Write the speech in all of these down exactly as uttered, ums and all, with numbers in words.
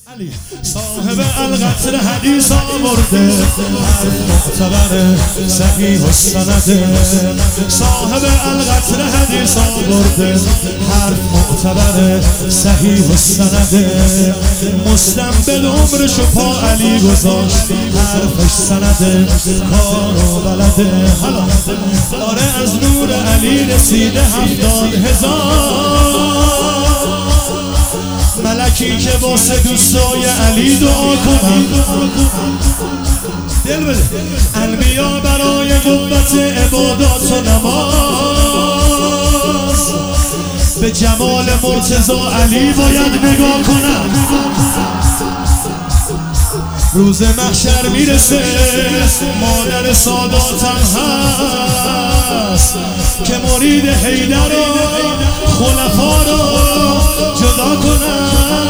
صاحب القتل حدیث آورده هر معتبر صحیح و سنده. صاحب القتل حدیث آورده حرف معتبر صحیح و سنده. مسلم به عمرشو پا علی گذاشت حرفش سنده کارو بلده. آره از نور علی رسیده هفتاد هزار ملکی که واسه دوستای علی دعا کنم. دل بده انبیا برای قوت عبادات و نماز به جمال مرتضی علی باید نگاه کنم. روز محشر میرسه مادر ساداتم هست که مرید حیدر و خلفا رو جدا کنن.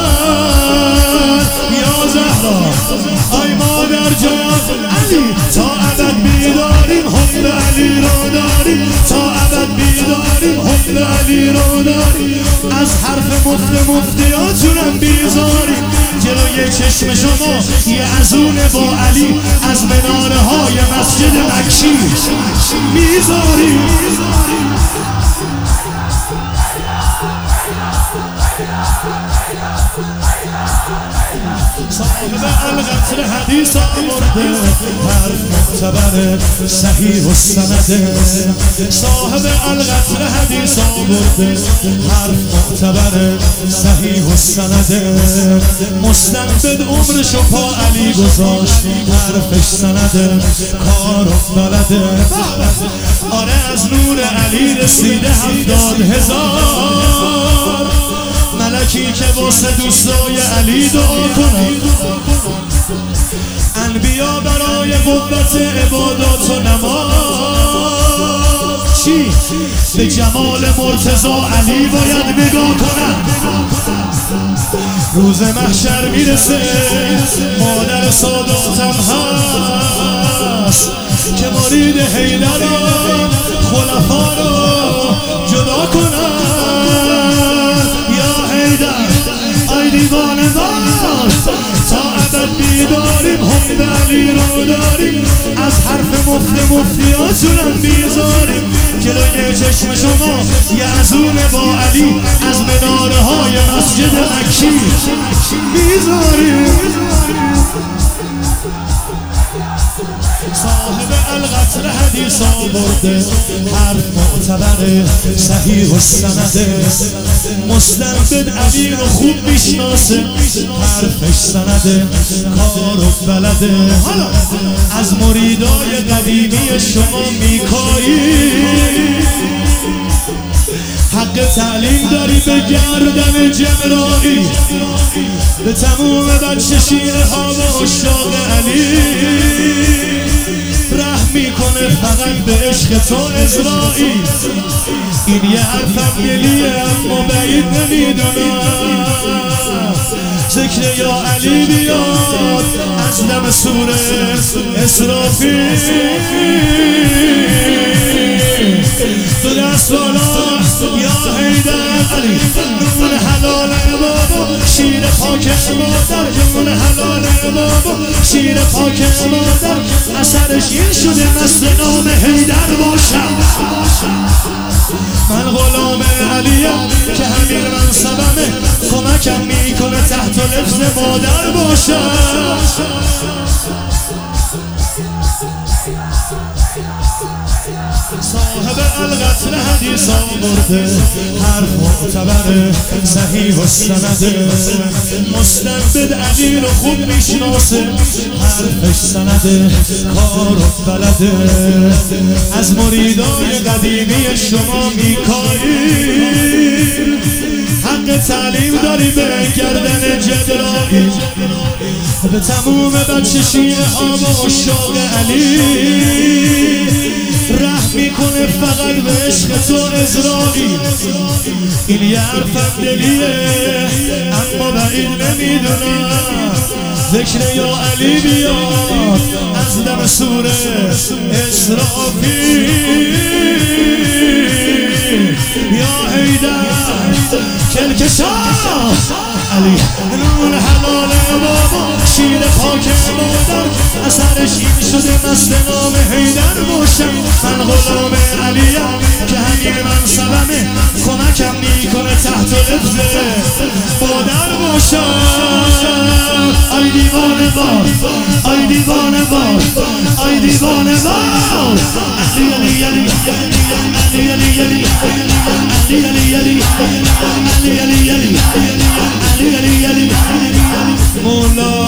یا زهرا آی مادر جان علی تا ابد بیداریم حب علی رو داریم. تا ابد بیداریم حب علی رو داریم. از حرف مفت مفتیاتونم بیزاریم. جلوی چشم شما یه ازونه با علی از مناره های مسجد مکی میذاریم. صاحب القتل حدیث آورده حرف معتبر صحیح و سنده. صاحب القتل حدیث آورده حرف معتبر صحیح و سنده. مسلم به عمرشو پا علی گذاشت حرفش سنده کارو بلده. آره از نور علی رسیده هفتاد هزار ملکی که واسه دوستای علی دعا کنم. انبیا برای قوت عبادات و نماز چی؟ به جمال مرتضی علی باید نگاه کنم. روز محشر میرسه مادر ساداتم هست که مرید حیدر و خلفا رو جدا کنن. آی دیوانه باش تا ابد بیداریم حب علی رو داریم. از حرف مفت مفتیاتونم بیزاریم. جلوی چشم شما یه ازونه با علی از مناره های مسجد مکی بیزاریم. صاحب القتل حدیث آورده حرف معتبر صحیح و سنده. مسلم به علی رو خوب میشناسه حرفش سنده کارو بلده. از مریدای قدیمی شما میکایی حق تعلیم داری به گردن جبرائیل. به تموم بچه شیعه ها و عشاق علی رحم میکنه فقط به عشق تو اسرائیل. این یه حرفم دلیه اما بعید نمیدونم. ذکر یا علی بیاد از دم سوره اسرافیل. تو دست بالا یا حیدر علی نون حلال بابا شیر پاک مادر. نون حلال بابا شیر پاک مادر. اثرش این شده مثل نام حیدر باشم. من غلام علیم که همین منصبمه کمکم میکنه تحت لفظ مادر باشم. صاحب القتل حدیث آورده حرف معتبر صحیح و سنده. مسلم به علی رو خوب میشناسه حرفش سنده کارو بلده. از مریدای قدیمی شما میکایی حق تعلیم داری به گردن جبرائیل. به تموم بچه شیعه ها و عشاق علی رحم میکنه فقط به عشق تو اسرائیل. این یه حرفم دلیه اما بعید نمیدونم. ذکر یا علی بیاد از دم سوره اسرافیل. یا حیدر کلکشا علی نون حلال بابا شیر پاک مادر اثرش این شده مست نام حیدر باشم من غلام علیم که همین منصبمه کمکم میکنه تحت لفظه مادر باشم آی دیوانه بار آی دیوانه بار آی دیوانه بار علی علی علی علی علی علی علی علی علی علی علی علی علی علی علی مولا